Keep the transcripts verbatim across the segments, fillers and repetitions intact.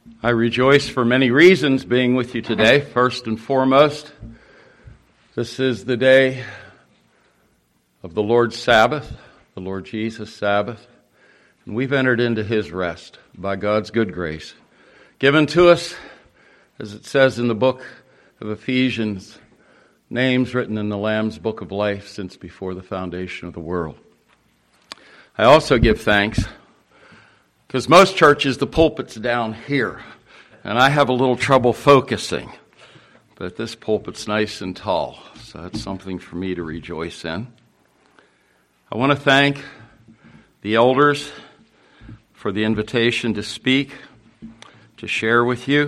I rejoice for many reasons being with you today. First and foremost, this is the day of the Lord's Sabbath, the Lord Jesus' Sabbath, and we've entered into His rest by God's good grace, given to us, as it says in the book of Ephesians, names written in the Lamb's Book of Life since before the foundation of the world. I also give thanks because most churches, the pulpit's down here, and I have a little trouble focusing. But this pulpit's nice and tall, so that's something for me to rejoice in. I want to thank the elders for the invitation to speak, to share with you.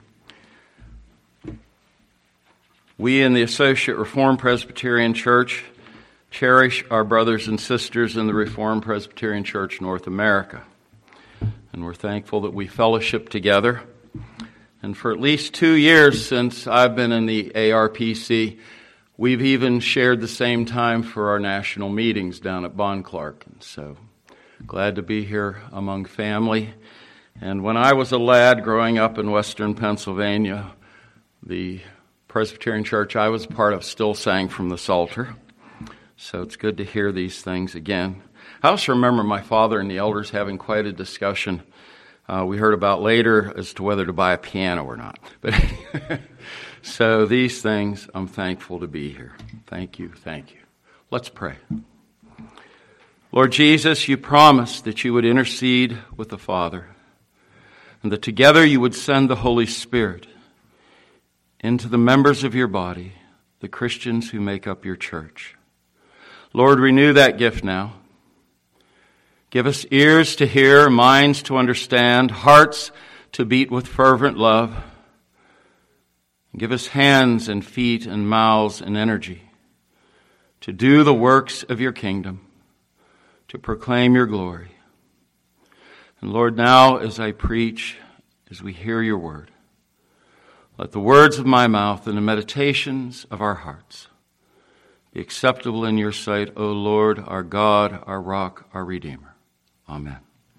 We in the Associate Reformed Presbyterian Church cherish our brothers and sisters in the Reformed Presbyterian Church North America. And we're thankful that we fellowship together. And for at least two years since I've been in the A R P C, we've even shared the same time for our national meetings down at Bon Clark. And so glad to be here among family. And when I was a lad growing up in western Pennsylvania, the Presbyterian church I was part of still sang from the Psalter. So it's good to hear these things again. I also remember my father and the elders having quite a discussion uh, we heard about later as to whether to buy a piano or not. But so these things, I'm thankful to be here. Thank you, thank you. Let's pray. Lord Jesus, you promised that you would intercede with the Father and that together you would send the Holy Spirit into the members of your body, the Christians who make up your church. Lord, renew that gift now. Give us ears to hear, minds to understand, hearts to beat with fervent love. Give us hands and feet and mouths and energy to do the works of your kingdom, to proclaim your glory. And Lord, now as I preach, as we hear your word, let the words of my mouth and the meditations of our hearts be acceptable in your sight, O Lord, our God, our rock, our Redeemer. Amen.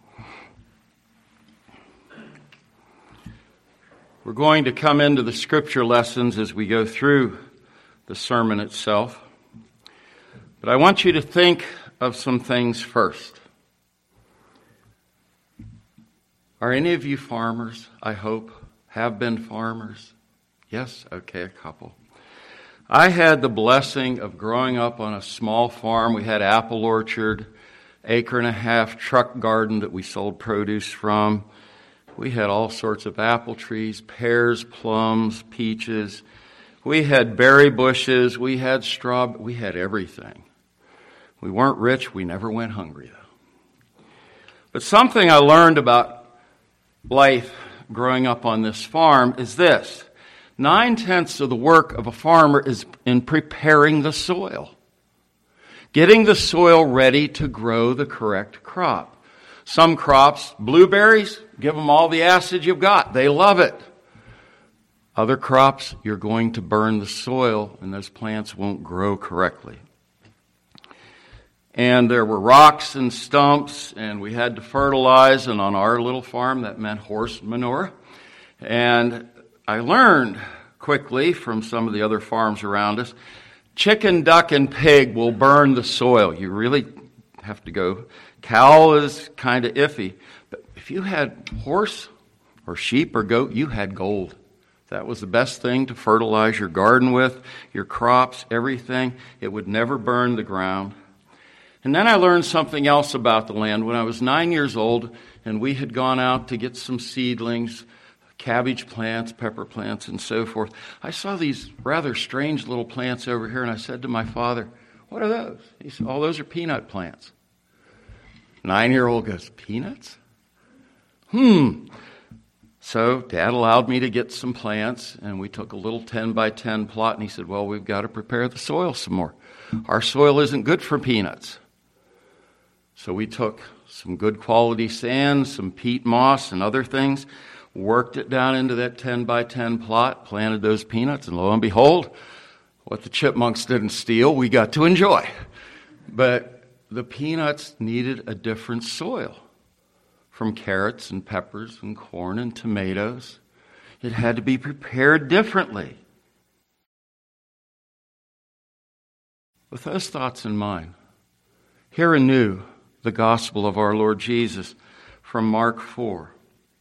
We're going to come into the scripture lessons as we go through the sermon itself. But I want you to think of some things first. Are any of you farmers, I hope? Have been farmers? Yes? Okay, a couple. I had the blessing of growing up on a small farm. We had apple orchard, acre and a half truck garden that we sold produce from. We had all sorts of apple trees, pears, plums, peaches. We had berry bushes. We had straw. We had everything. We weren't rich. We never went hungry, though. But something I learned about life growing up on this farm is this. Nine-tenths of the work of a farmer is in preparing the soil, getting the soil ready to grow the correct crop. Some crops, blueberries, give them all the acid you've got. They love it. Other crops, you're going to burn the soil and those plants won't grow correctly. And there were rocks and stumps, and we had to fertilize, and on our little farm, that meant horse manure. And I learned quickly from some of the other farms around us, chicken, duck, and pig will burn the soil. You really have to go. Cow is kind of iffy. But if you had horse or sheep or goat, you had gold. That was the best thing to fertilize your garden with, your crops, everything. It would never burn the ground. And then I learned something else about the land. When I was nine years old and we had gone out to get some seedlings, cabbage plants, pepper plants, and so forth, I saw these rather strange little plants over here, and I said to my father, "What are those?" He said, "Oh, those are peanut plants." Nine-year-old goes, "Peanuts? Hmm." So Dad allowed me to get some plants, and we took a little ten by ten plot, and he said, "Well, we've got to prepare the soil some more. Our soil isn't good for peanuts." So we took some good quality sand, some peat moss and other things, worked it down into that ten by ten plot, planted those peanuts, and lo and behold, what the chipmunks didn't steal, we got to enjoy. But the peanuts needed a different soil. from carrots and peppers and corn and tomatoes. It had to be prepared differently. With those thoughts in mind, hear anew the gospel of our Lord Jesus from Mark four,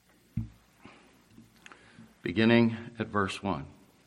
beginning at verse one.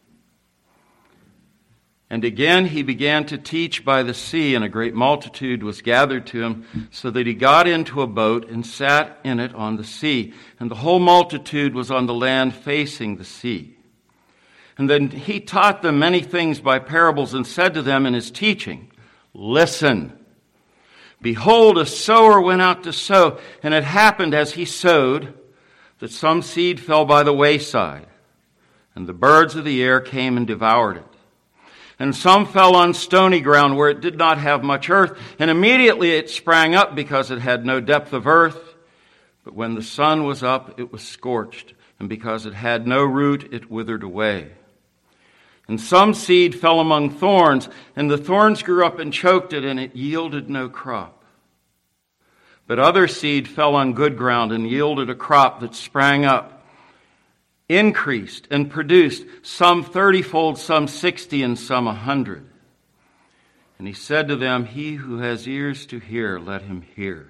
And again he began to teach by the sea, and a great multitude was gathered to him, so that he got into a boat and sat in it on the sea. And the whole multitude was on the land facing the sea. And then he taught them many things by parables, and said to them in his teaching, Listen, behold, a sower went out to sow, and it happened as he sowed that some seed fell by the wayside, and the birds of the air came and devoured it. And some fell on stony ground where it did not have much earth, and immediately it sprang up because it had no depth of earth. But when the sun was up, it was scorched, and because it had no root, it withered away. And some seed fell among thorns, and the thorns grew up and choked it, and it yielded no crop. But other seed fell on good ground and yielded a crop that sprang up, increased, and produced some thirtyfold, some sixty, and some a hundred. And he said to them, He who has ears to hear, let him hear.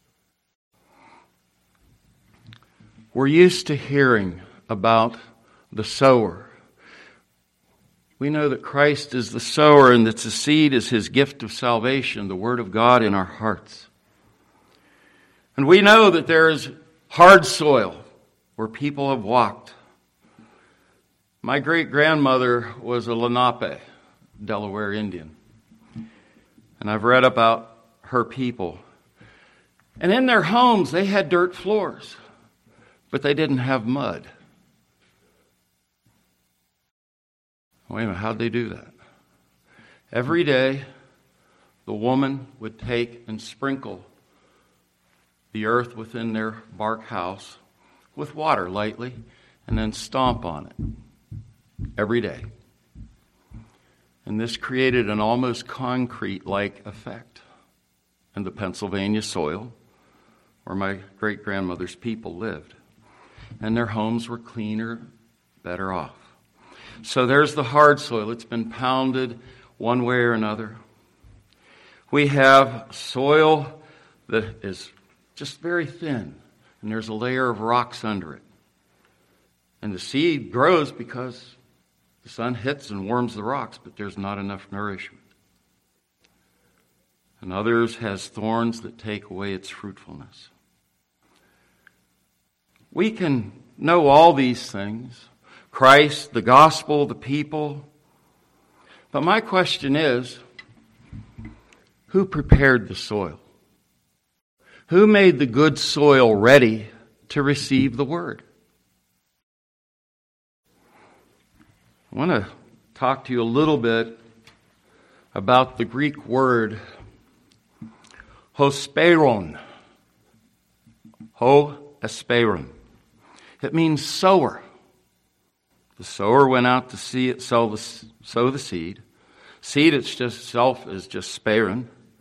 We're used to hearing about the sower. We know that Christ is the sower and that the seed is his gift of salvation, the word of God in our hearts. And we know that there is hard soil where people have walked. My great-grandmother was a Lenape, Delaware Indian. And I've read about her people. And in their homes, they had dirt floors, but they didn't have mud. Wait a minute, how'd they do that? Every day, the woman would take and sprinkle the earth within their bark house with water lightly, and then stomp on it every day. And this created an almost concrete-like effect in the Pennsylvania soil where my great-grandmother's people lived. And their homes were cleaner, better off. So there's the hard soil. It's been pounded one way or another. We have soil that is just very thin, and there's a layer of rocks under it. And the seed grows because the sun hits and warms the rocks, but there's not enough nourishment. And others has thorns that take away its fruitfulness. We can know all these things, Christ, the gospel, the people. But my question is, who prepared the soil? Who made the good soil ready to receive the word? I want to talk to you a little bit about the Greek word hosperon. Ho-esperon. It means sower. The sower went out to see it, sow the, sow the seed. Seed itself is just speron.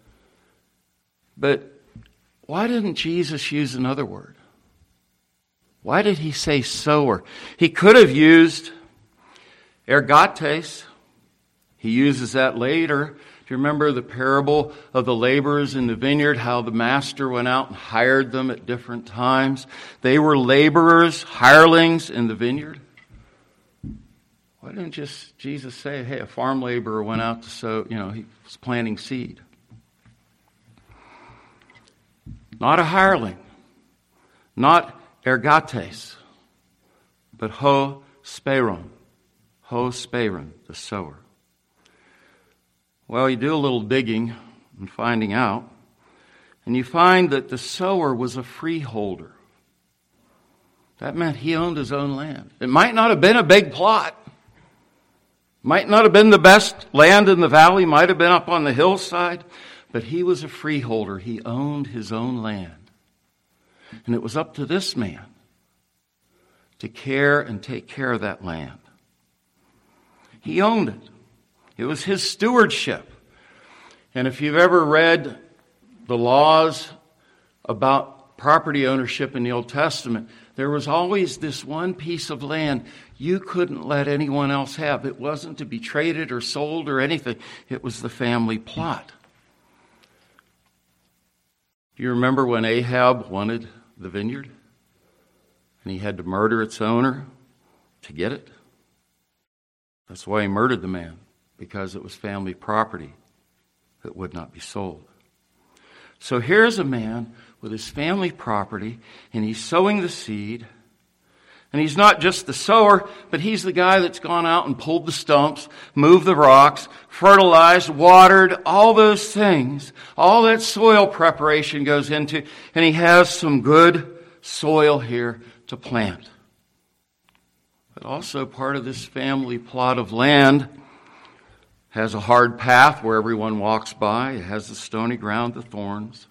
But why didn't Jesus use another word? Why did he say sower? He could have used ergates. He uses that later. Do you remember the parable of the laborers in the vineyard, how the master went out and hired them at different times? They were laborers, hirelings in the vineyard. Why didn't just Jesus say, hey, a farm laborer went out to sow, you know, he was planting seed? Not a hireling, not ergates, but ho speron, ho speron, the sower. Well, you do a little digging and finding out, and you find that the sower was a freeholder. That meant he owned his own land. It might not have been a big plot. Might not have been the best land in the valley, might have been up on the hillside, but he was a freeholder. He owned his own land. And it was up to this man to care and take care of that land. He owned it. It was his stewardship. And if you've ever read the laws about property ownership in the Old Testament, there was always this one piece of land you couldn't let anyone else have. It wasn't to be traded or sold or anything. It was the family plot. Do you remember when Ahab wanted the vineyard? And he had to murder its owner to get it? That's why he murdered the man, because it was family property that would not be sold. So here's a man with his family property, and he's sowing the seed. And he's not just the sower, but he's the guy that's gone out and pulled the stumps, moved the rocks, fertilized, watered, all those things. All that soil preparation goes into, and he has some good soil here to plant. But also part of this family plot of land has a hard path where everyone walks by. It has the stony ground, the thorns.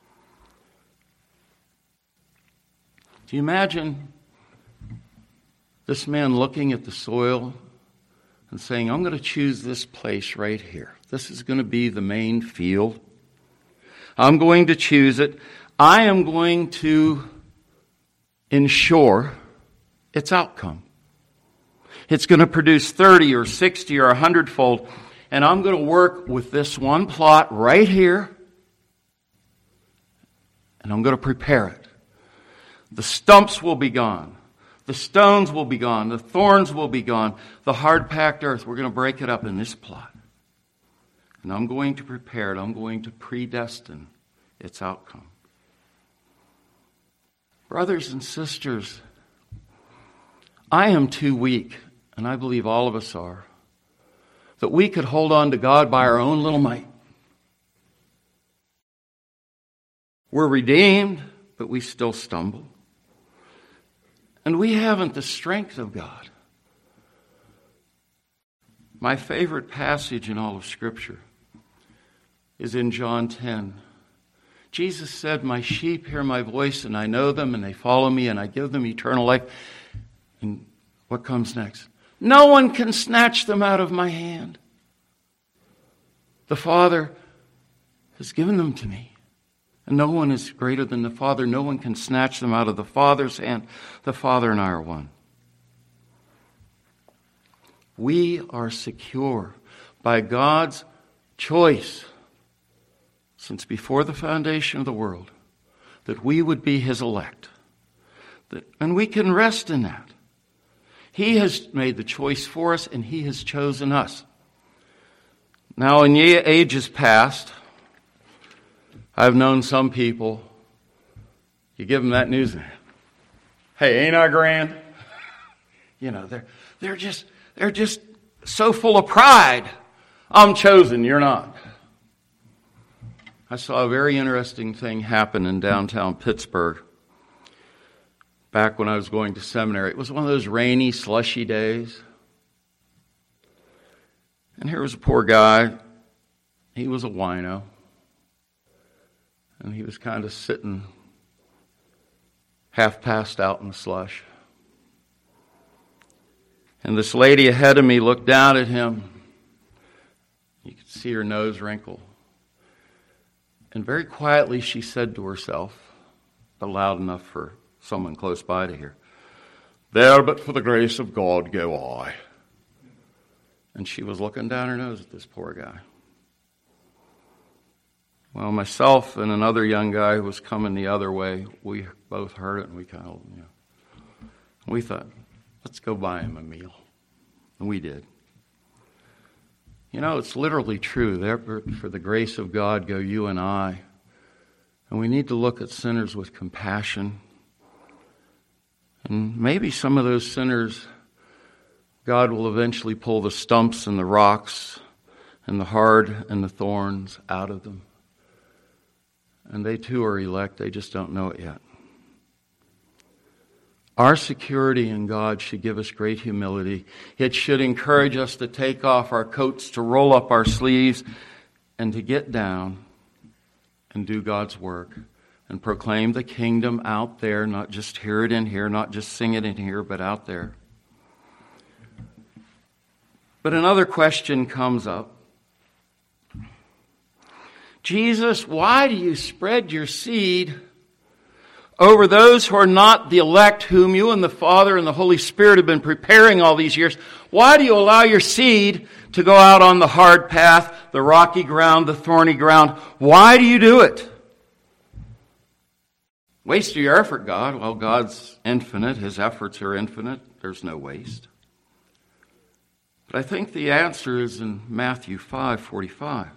Do you imagine this man looking at the soil and saying, I'm going to choose this place right here. This is going to be the main field. I'm going to choose it. I am going to ensure its outcome. It's going to produce thirty or sixty or a hundredfold. And I'm going to work with this one plot right here. And I'm going to prepare it. The stumps will be gone. The stones will be gone. The thorns will be gone. The hard-packed earth, we're going to break it up in this plot. And I'm going to prepare it. I'm going to predestine its outcome. Brothers and sisters, I am too weak, and I believe all of us are, that we could hold on to God by our own little might. We're redeemed, but we still stumble. And we haven't the strength of God. My favorite passage in all of Scripture is in John ten. Jesus said, my sheep hear my voice, and I know them, and they follow me, and I give them eternal life. And what comes next? No one can snatch them out of my hand. The Father has given them to me. And no one is greater than the Father. No one can snatch them out of the Father's hand. The Father and I are one. We are secure by God's choice since before the foundation of the world that we would be His elect. That, and we can rest in that. He has made the choice for us, and He has chosen us. Now, in ages past, I've known some people, you give them that news, hey, ain't I grand? You know, they're they're just they're just so full of pride. I'm chosen, you're not. I saw a very interesting thing happen in downtown Pittsburgh back when I was going to seminary. It was one of those rainy, slushy days. And here was a poor guy. He was a wino. And he was kind of sitting half passed out in the slush. And this lady ahead of me looked down at him. You could see her nose wrinkle. And very quietly she said to herself, but loud enough for someone close by to hear, there but for the grace of God go I. And she was looking down her nose at this poor guy. Well, myself and another young guy who was coming the other way, we both heard it, and we kind of, you know, we thought, let's go buy him a meal. And we did. You know, it's literally true. There, for the grace of God go you and I. And we need to look at sinners with compassion. And maybe some of those sinners, God will eventually pull the stumps and the rocks and the hard and the thorns out of them. And they too are elect. They just don't know it yet. Our security in God should give us great humility. It should encourage us to take off our coats, to roll up our sleeves, and to get down and do God's work and proclaim the kingdom out there, not just hear it in here, not just sing it in here, but out there. But another question comes up. Jesus, why do you spread your seed over those who are not the elect, whom you and the Father and the Holy Spirit have been preparing all these years? Why do you allow your seed to go out on the hard path, the rocky ground, the thorny ground? Why do you do it? Waste your effort, God. Well, God's infinite. His efforts are infinite. There's no waste. But I think the answer is in Matthew five forty-five.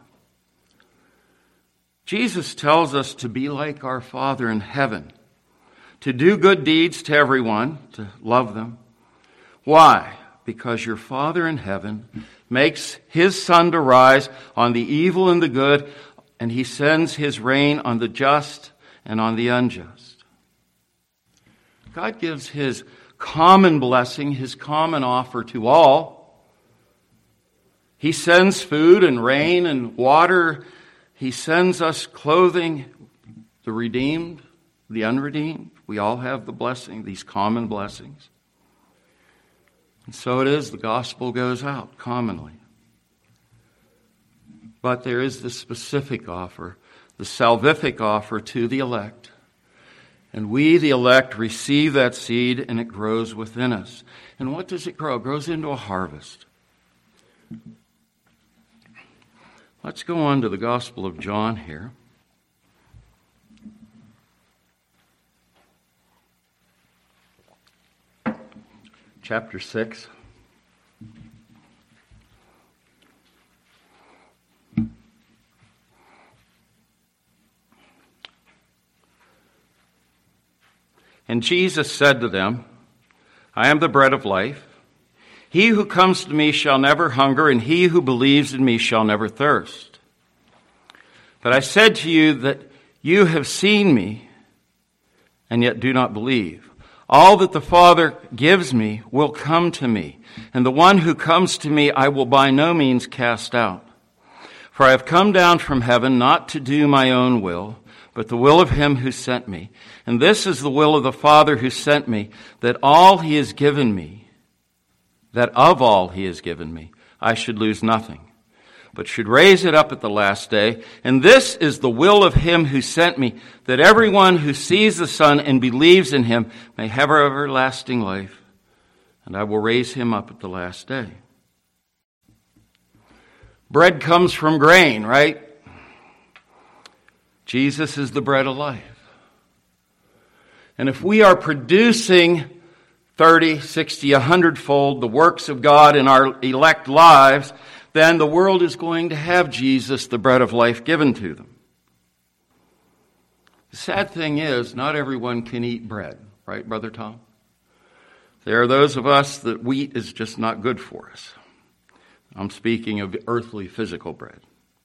Jesus tells us to be like our Father in heaven, to do good deeds to everyone, to love them. Why? Because your Father in heaven makes his sun to rise on the evil and the good, and he sends his rain on the just and on the unjust. God gives his common blessing, his common offer to all. He sends food and rain and water. He sends us clothing, the redeemed, the unredeemed. We all have the blessing, these common blessings. And so it is, the gospel goes out commonly. But there is the specific offer, the salvific offer to the elect. And we, the elect, receive that seed and it grows within us. And what does it grow? It grows into a harvest. Let's go on to the Gospel of John here. Chapter six. And Jesus said to them, I am the bread of life. He who comes to me shall never hunger, and he who believes in me shall never thirst. But I said to you that you have seen me, and yet do not believe. All that the Father gives me will come to me, and the one who comes to me I will by no means cast out. For I have come down from heaven not to do my own will, but the will of him who sent me. And this is the will of the Father who sent me, that all he has given me, that of all he has given me, I should lose nothing, but should raise it up at the last day. And this is the will of him who sent me, that everyone who sees the Son and believes in him may have everlasting life, and I will raise him up at the last day. Bread comes from grain, right? Jesus is the bread of life. And if we are producing thirty, sixty, a hundredfold the works of God in our elect lives, then the world is going to have Jesus, the bread of life, given to them. The sad thing is, not everyone can eat bread, right, Brother Tom? There are those of us that wheat is just not good for us. I'm speaking of earthly, physical bread.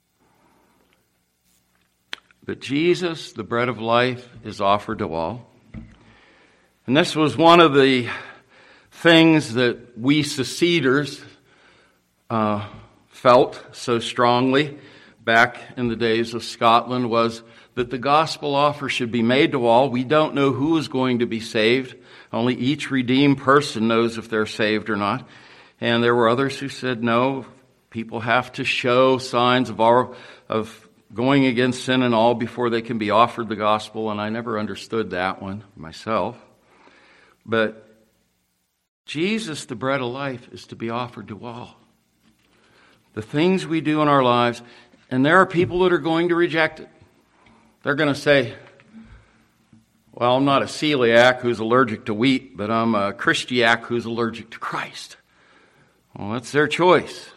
But Jesus, the bread of life, is offered to all. And this was one of the things that we seceders uh, felt so strongly back in the days of Scotland, was that the gospel offer should be made to all. We don't know who is going to be saved. Only each redeemed person knows if they're saved or not. And there were others who said, no, people have to show signs of our, of going against sin and all before they can be offered the gospel. And I never understood that one myself. But Jesus, the bread of life, is to be offered to all. The things we do in our lives, and there are people that are going to reject it. They're going to say, well, I'm not a celiac who's allergic to wheat, but I'm a Christiac who's allergic to Christ. Well, that's their choice.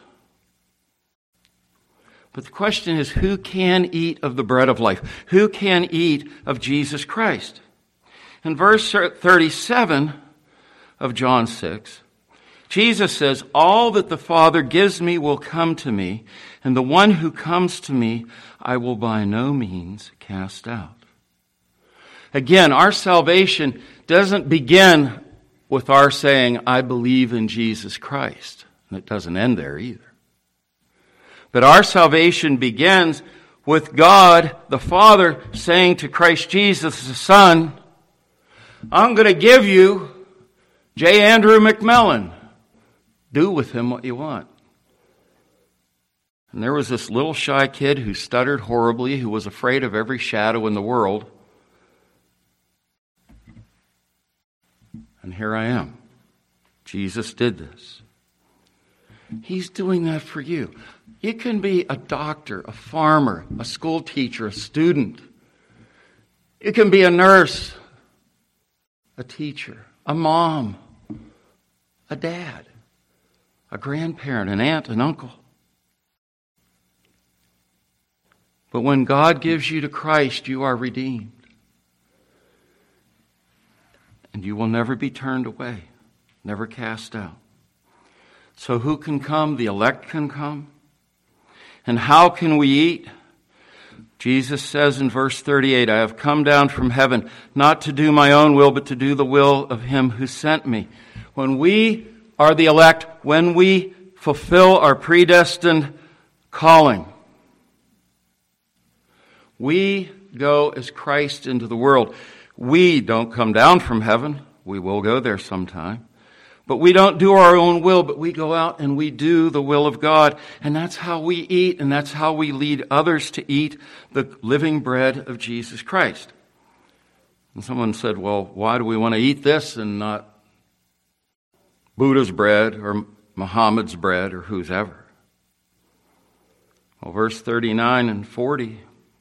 But the question is, who can eat of the bread of life? Who can eat of Jesus Christ? In verse thirty-seven of John six, Jesus says, all that the Father gives me will come to me, and the one who comes to me I will by no means cast out. Again, our salvation doesn't begin with our saying, I believe in Jesus Christ. And it doesn't end there either. But our salvation begins with God, the Father, saying to Christ Jesus, the Son, I'm going to give you J. Andrew McMillan. Do with him what you want. And there was this little shy kid who stuttered horribly, who was afraid of every shadow in the world. And here I am. Jesus did this. He's doing that for you. You can be a doctor, a farmer, a school teacher, a student. You can be a nurse, a teacher, a mom, a dad, a grandparent, an aunt, an uncle. But when God gives you to Christ, you are redeemed. And you will never be turned away, never cast out. So who can come? The elect can come. And how can we eat? Jesus says in verse thirty-eight, I have come down from heaven, not to do my own will, but to do the will of him who sent me. When we are the elect, when we fulfill our predestined calling, we go as Christ into the world. We don't come down from heaven. We will go there sometime. But we don't do our own will, but we go out and we do the will of God. And that's how we eat, and that's how we lead others to eat the living bread of Jesus Christ. And someone said, well, why do we want to eat this and not Buddha's bread or Muhammad's bread or whose ever? Well, verse thirty-nine and forty,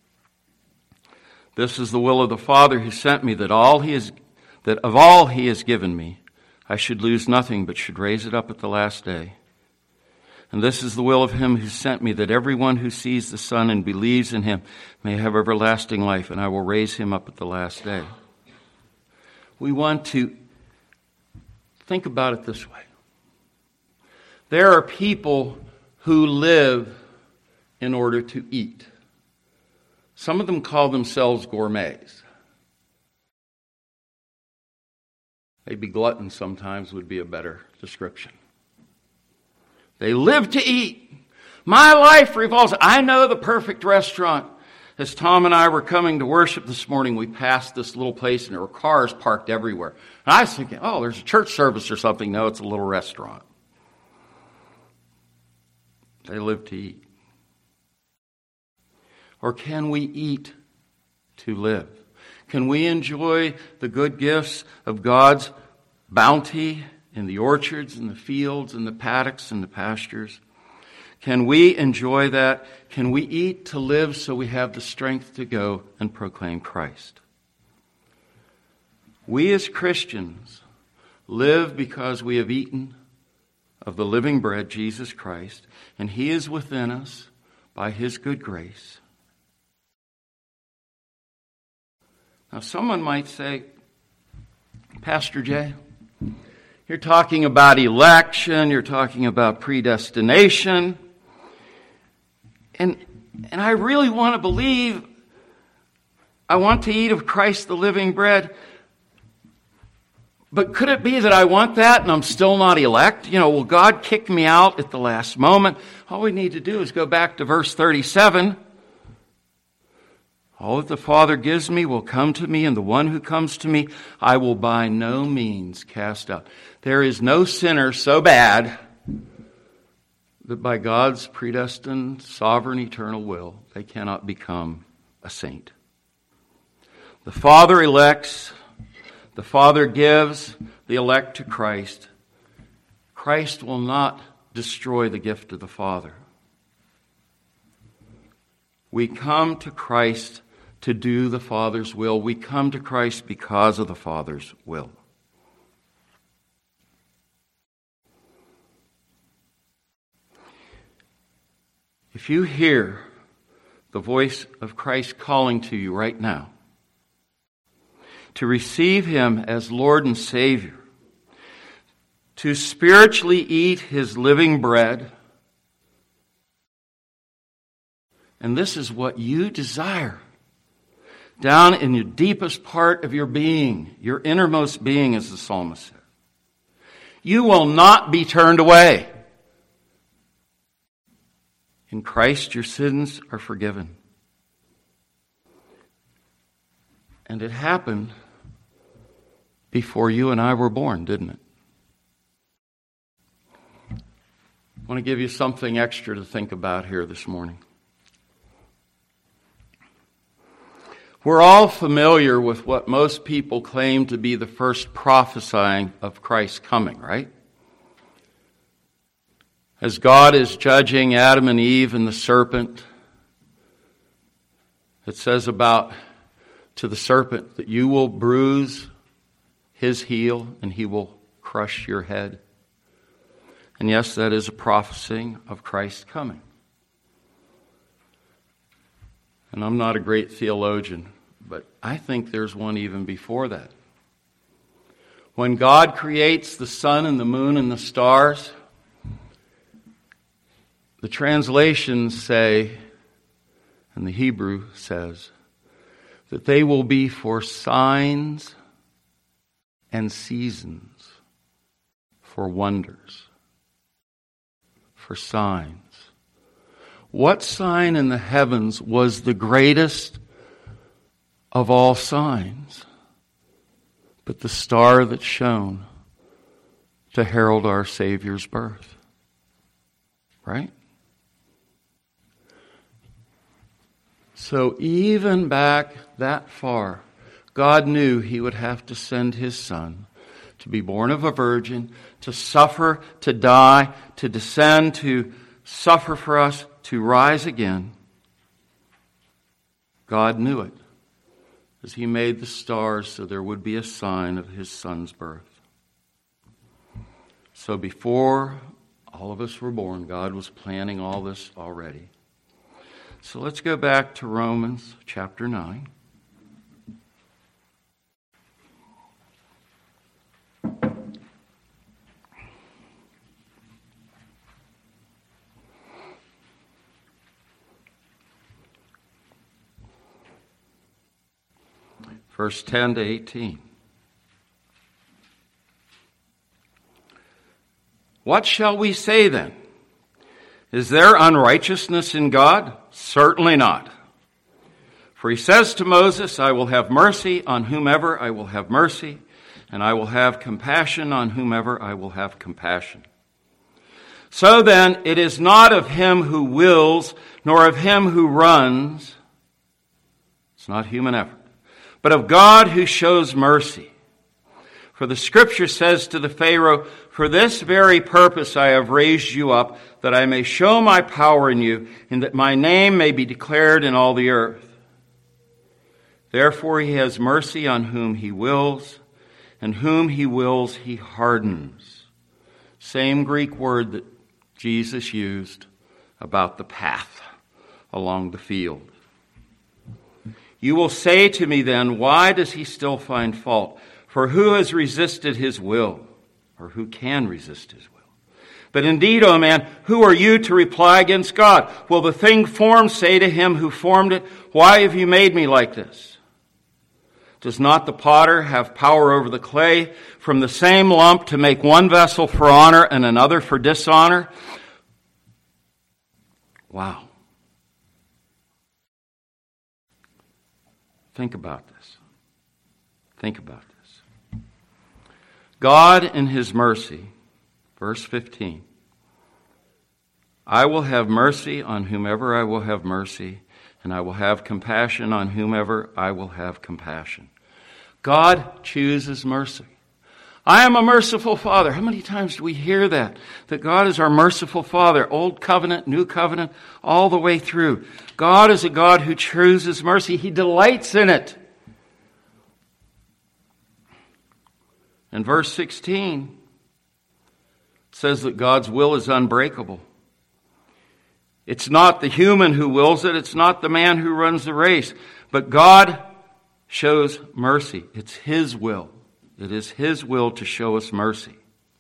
this is the will of the Father who sent me, that all he is, that of all he has given me, I should lose nothing, but should raise it up at the last day. And this is the will of him who sent me, that everyone who sees the Son and believes in him may have everlasting life, and I will raise him up at the last day. We want to think about it this way. There are people who live in order to eat. Some of them call themselves gourmets. Maybe gluttons sometimes would be a better description. They live to eat. My life revolves. I know the perfect restaurant. As Tom and I were coming to worship this morning, we passed this little place and there were cars parked everywhere. And I was thinking, oh, there's a church service or something. No, it's a little restaurant. They live to eat. Or can we eat to live? Can we enjoy the good gifts of God's bounty in the orchards and the fields and the paddocks and the pastures? Can we enjoy that? Can we eat to live so we have the strength to go and proclaim Christ? We as Christians live because we have eaten of the living bread, Jesus Christ, and he is within us by his good grace. Now, someone might say, Pastor Jay, you're talking about election, you're talking about predestination, and, and I really want to believe, I want to eat of Christ the living bread, but could it be that I want that and I'm still not elect? You know, will God kick me out at the last moment? All we need to do is go back to verse thirty-seven. All that the Father gives me will come to me, and the one who comes to me I will by no means cast out. There is no sinner so bad that by God's predestined, sovereign, eternal will, they cannot become a saint. The Father elects, the Father gives the elect to Christ. Christ will not destroy the gift of the Father. We come to Christ to do the Father's will. We come to Christ because of the Father's will. If you hear the voice of Christ calling to you right now to receive him as Lord and Savior, to spiritually eat his living bread, and this is what you desire, down in your deepest part of your being, your innermost being, as the psalmist said, you will not be turned away. In Christ, your sins are forgiven. And it happened before you and I were born, didn't it? I want to give you something extra to think about here this morning. We're all familiar with what most people claim to be the first prophesying of Christ's coming, right? As God is judging Adam and Eve and the serpent, it says about to the serpent that you will bruise his heel and he will crush your head. And yes, that is a prophesying of Christ's coming. And I'm not a great theologian, but I think there's one even before that. When God creates the sun and the moon and the stars, the translations say, and the Hebrew says, that they will be for signs and seasons, for wonders, for signs. What sign in the heavens was the greatest of all signs but the star that shone to herald our Savior's birth? Right? So even back that far, God knew he would have to send his Son to be born of a virgin, to suffer, to die, to descend, to suffer for us, to rise again. God knew it as he made the stars so there would be a sign of his Son's birth. So before all of us were born, God was planning all this already. So let's go back to Romans chapter nine. Verse ten to eighteen. What shall we say then? Is there unrighteousness in God? Certainly not. For he says to Moses, I will have mercy on whomever I will have mercy, and I will have compassion on whomever I will have compassion. So then, it is not of him who wills, nor of him who runs, it's not human effort, but of God who shows mercy. For the scripture says to the Pharaoh, for this very purpose I have raised you up, that I may show my power in you, and that my name may be declared in all the earth. Therefore he has mercy on whom he wills, and whom he wills he hardens. Same Greek word that Jesus used about the path along the field. You will say to me then, why does he still find fault? For who has resisted his will? Or who can resist his will? But indeed, O man, who are you to reply against God? Will the thing formed say to him who formed it, why have you made me like this? Does not the potter have power over the clay from the same lump to make one vessel for honor and another for dishonor? Wow. Think about this. Think about this. God in his mercy, verse fifteen, I will have mercy on whomever I will have mercy, and I will have compassion on whomever I will have compassion. God chooses mercy. I am a merciful Father. How many times do we hear that? That God is our merciful Father. Old covenant, new covenant, all the way through. God is a God who chooses mercy. He delights in it. And verse sixteen says that God's will is unbreakable. It's not the human who wills it. It's not the man who runs the race. But God shows mercy. It's his will. It is his will to show us mercy.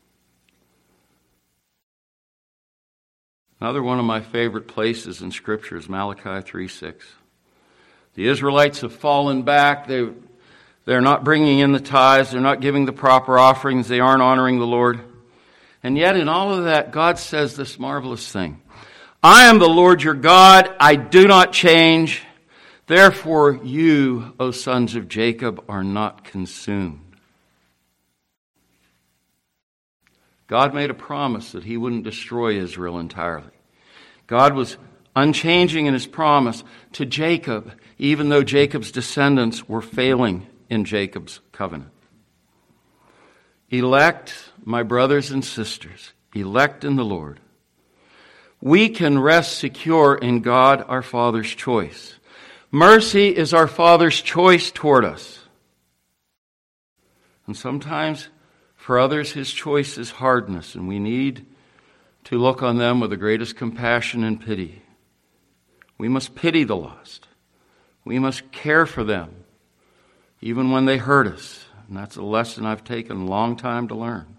Another one of my favorite places in Scripture is Malachi three six. The Israelites have fallen back. They, they're not bringing in the tithes. They're not giving the proper offerings. They aren't honoring the Lord. And yet in all of that, God says this marvelous thing. I am the Lord your God. I do not change. Therefore you, O sons of Jacob, are not consumed. God made a promise that he wouldn't destroy Israel entirely. God was unchanging in his promise to Jacob, even though Jacob's descendants were failing in Jacob's covenant. Elect, my brothers and sisters, elect in the Lord. We can rest secure in God our Father's choice. Mercy is our Father's choice toward us. And sometimes for others his choice is hardness, and we need to look on them with the greatest compassion and pity. We must pity the lost. We must care for them, even when they hurt us. And that's a lesson I've taken a long time to learn.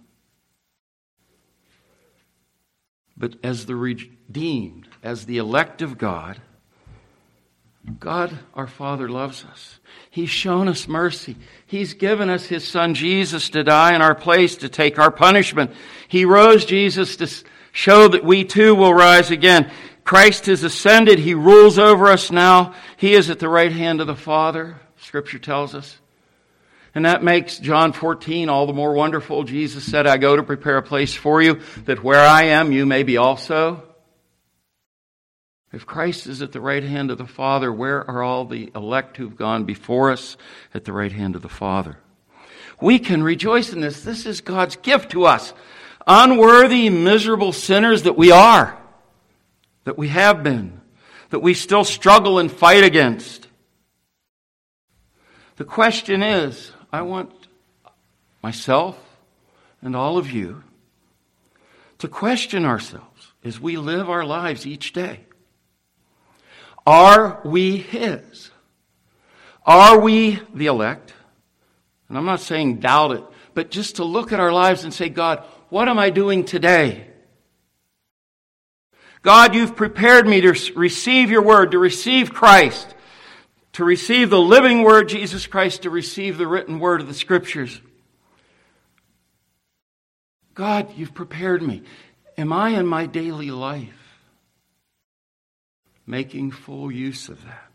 But as the redeemed, as the elect of God, God, our Father, loves us. He's shown us mercy. He's given us His Son Jesus to die in our place, to take our punishment. He rose Jesus to show that we too will rise again. Christ has ascended. He rules over us now. He is at the right hand of the Father, Scripture tells us. And that makes John fourteen all the more wonderful. Jesus said, I go to prepare a place for you, that where I am, you may be also. If Christ is at the right hand of the Father, where are all the elect who've gone before us at the right hand of the Father? We can rejoice in this. This is God's gift to us. Unworthy, miserable sinners that we are, that we have been, that we still struggle and fight against. The question is, I want myself and all of you to question ourselves as we live our lives each day. Are we His? Are we the elect? And I'm not saying doubt it, but just to look at our lives and say, God, what am I doing today? God, you've prepared me to receive your word, to receive Christ, to receive the living word, Jesus Christ, to receive the written word of the Scriptures. God, you've prepared me. Am I in my daily life making full use of that?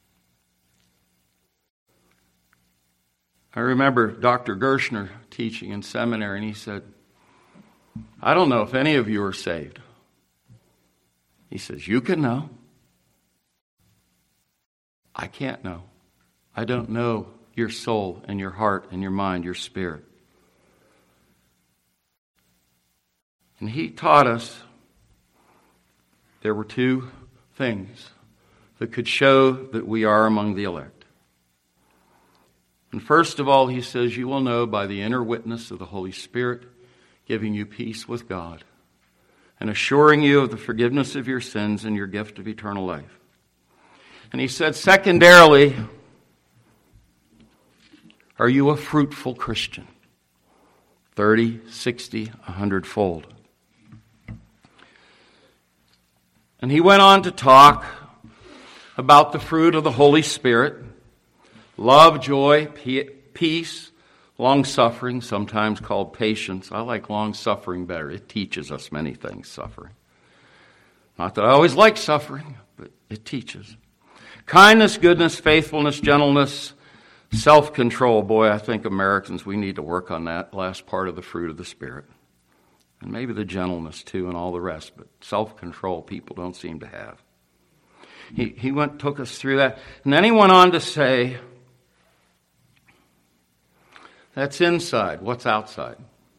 I remember Doctor Gershner teaching in seminary, and he said, I don't know if any of you are saved. He says, you can know. I can't know. I don't know your soul and your heart and your mind, your spirit. And he taught us there were two things that could show that we are among the elect. And first of all, he says, you will know by the inner witness of the Holy Spirit, giving you peace with God and assuring you of the forgiveness of your sins and your gift of eternal life. And he said, secondarily, are you a fruitful Christian? thirty, sixty, a hundredfold. And he went on to talk about the fruit of the Holy Spirit: love, joy, peace, long-suffering, sometimes called patience. I like long-suffering better. It teaches us many things, suffering. Not that I always like suffering, but it teaches. Kindness, goodness, faithfulness, gentleness, self-control. Boy, I think Americans, we need to work on that last part of the fruit of the Spirit. And maybe the gentleness too and all the rest, but self-control people don't seem to have. He, he went, took us through that. And then he went on to say, that's inside. What's outside?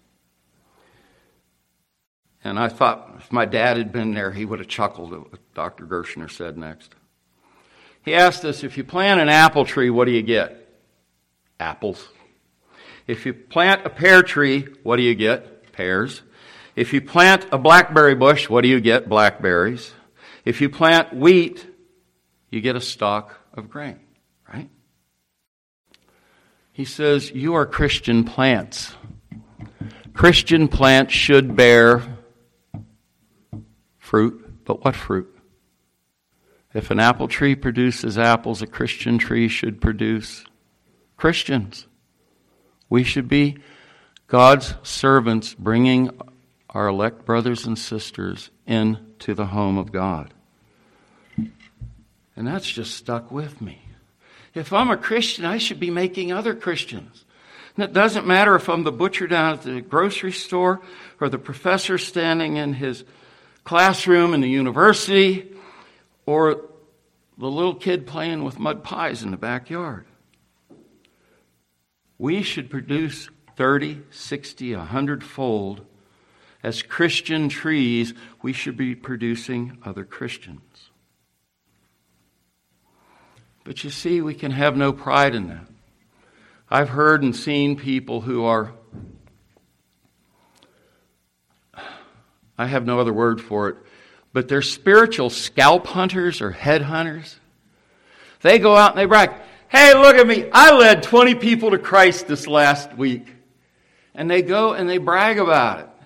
And I thought if my dad had been there, he would have chuckled at what Doctor Gershner said next. He asked us, if you plant an apple tree, what do you get? Apples. If you plant a pear tree, what do you get? Pears. If you plant a blackberry bush, what do you get? Blackberries. If you plant wheat, you get a stalk of grain, right? He says, you are Christian plants. Christian plants should bear fruit, but what fruit? If an apple tree produces apples, a Christian tree should produce Christians. We should be God's servants, bringing our elect brothers and sisters into the home of God. And that's just stuck with me. If I'm a Christian, I should be making other Christians. And it doesn't matter if I'm the butcher down at the grocery store or the professor standing in his classroom in the university or the little kid playing with mud pies in the backyard. We should produce thirty, sixty, a hundred-fold. As Christian trees, we should be producing other Christians. But you see, we can have no pride in that. I've heard and seen people who are, I have no other word for it, but they're spiritual scalp hunters or head hunters. They go out and they brag, hey, look at me, I led twenty people to Christ this last week. And they go and they brag about it.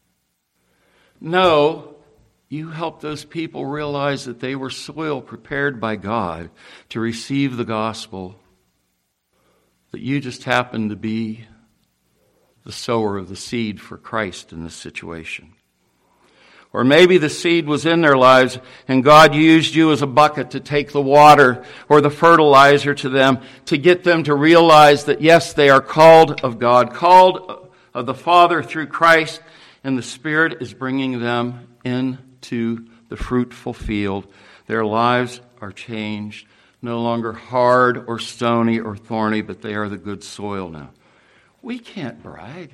No, you help those people realize that they were soil prepared by God to receive the gospel, that you just happened to be the sower of the seed for Christ in this situation. Or maybe the seed was in their lives and God used you as a bucket to take the water or the fertilizer to them to get them to realize that yes, they are called of God, called of the Father through Christ, and the Spirit is bringing them into the fruitful field. Their lives are changed, no longer hard or stony or thorny, but they are the good soil now. We can't brag.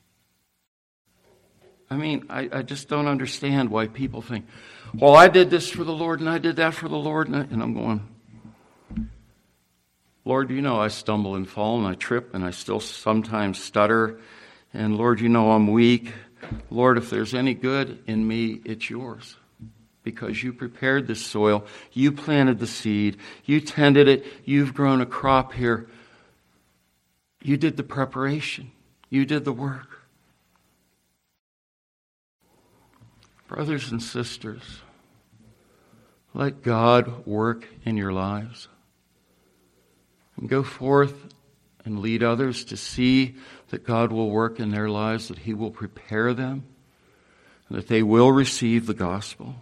I mean, I, I just don't understand why people think, well, I did this for the Lord and I did that for the Lord. And, I, and I'm going, Lord, you know I stumble and fall and I trip and I still sometimes stutter. And Lord, you know I'm weak. Lord, if there's any good in me, it's yours. Because you prepared this soil, you planted the seed, you tended it, you've grown a crop here. You did the preparation. You did the work. Brothers and sisters, let God work in your lives. And go forth and lead others to see that God will work in their lives, that He will prepare them, and that they will receive the gospel.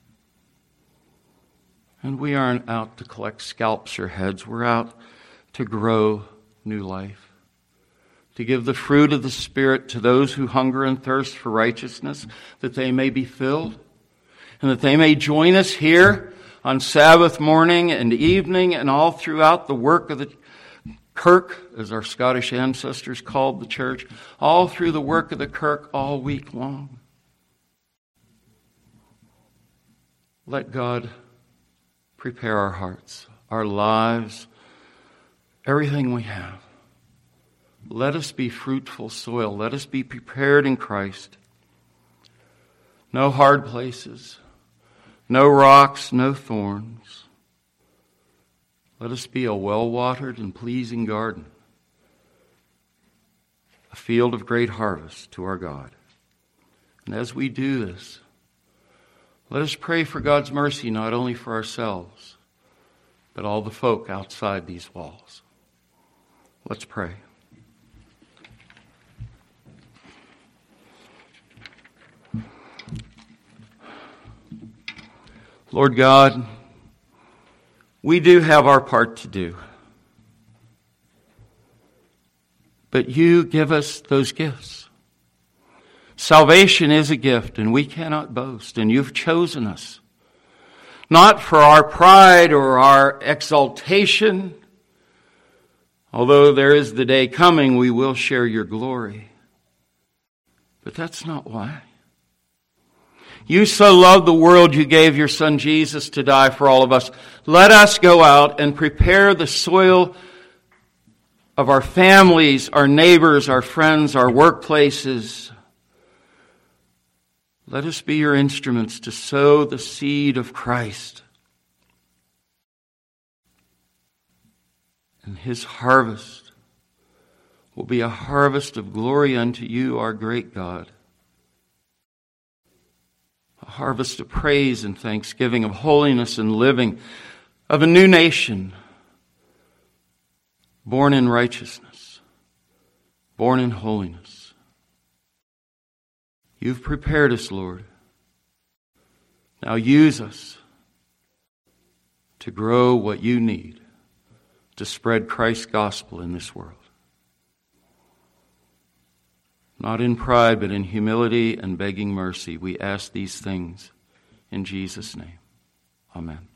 And we aren't out to collect scalps or heads. We're out to grow new life, to give the fruit of the Spirit to those who hunger and thirst for righteousness, that they may be filled, and that they may join us here on Sabbath morning and evening and all throughout the work of the Kirk, as our Scottish ancestors called the church, all through the work of the Kirk all week long. Let God prepare our hearts, our lives, everything we have. Let us be fruitful soil. Let us be prepared in Christ. No hard places, no rocks, no thorns. Let us be a well-watered and pleasing garden, a field of great harvest to our God. And as we do this, let us pray for God's mercy, not only for ourselves, but all the folk outside these walls. Let's pray. Lord God, we do have our part to do. But you give us those gifts. Salvation is a gift, and we cannot boast, and you've chosen us. Not for our pride or our exaltation, although there is the day coming we will share your glory. But that's not why. You so loved the world, you gave your Son Jesus to die for all of us. Let us go out and prepare the soil of our families, our neighbors, our friends, our workplaces. Let us be your instruments to sow the seed of Christ. And his harvest will be a harvest of glory unto you, our great God. A harvest of praise and thanksgiving, of holiness and living, of a new nation, born in righteousness, born in holiness. You've prepared us, Lord. Now use us to grow what you need to spread Christ's gospel in this world. Not in pride, but in humility and begging mercy, we ask these things in Jesus' name. Amen.